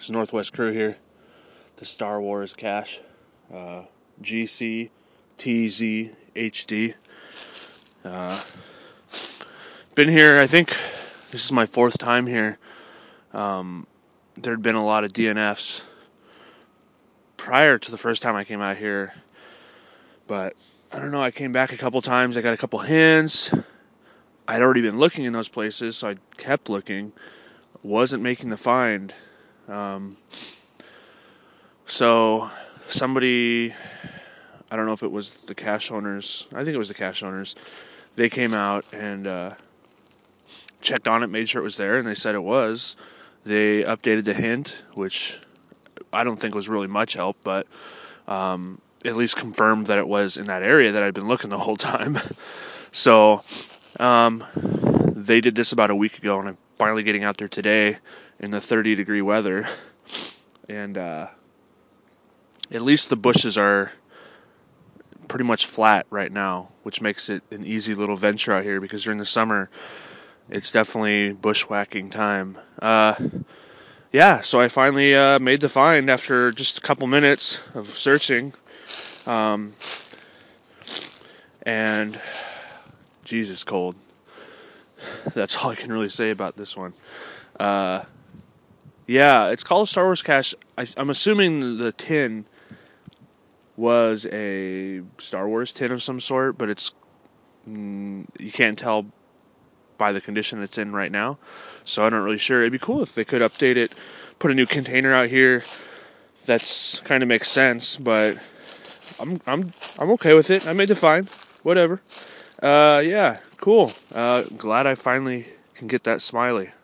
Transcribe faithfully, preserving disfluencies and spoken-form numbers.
It's Northwest Crew here. The Star Wars cache. Uh, G C T Z H D. Uh, been here, I think this is my fourth time here. Um, there'd been a lot of D N Fs prior to the first time I came out here. But I don't know, I came back a couple times. I got a couple hints. I'd already been looking in those places, so I kept looking. Wasn't making the find. Um, so somebody, I don't know if it was the cache owners. I think it was the cache owners. They came out and uh, checked on it, made sure it was there, and they said it was. They updated the hint, which I don't think was really much help, but um, at least confirmed that it was in that area that I'd been looking the whole time. So um, they did this about a week ago, and I'm finally getting out there today in the thirty degree weather. And uh, at least the bushes are pretty much flat right now, which makes it an easy little venture out here, because during the summer it's definitely bushwhacking time. Uh, yeah, so I finally uh, made the find after just a couple minutes of searching. Um, and Jesus, cold. That's all I can really say about this one. Uh, yeah, it's called a Star Wars cache. I, I'm assuming the tin was a Star Wars tin of some sort, but it's mm, you can't tell by the condition it's in right now. So I'm not really sure. It'd be cool if they could update it, put a new container out here. That's kind of makes sense, but I'm I'm I'm okay with it. I made the find. Whatever. Uh, yeah, cool. Uh, glad I finally can get that smiley.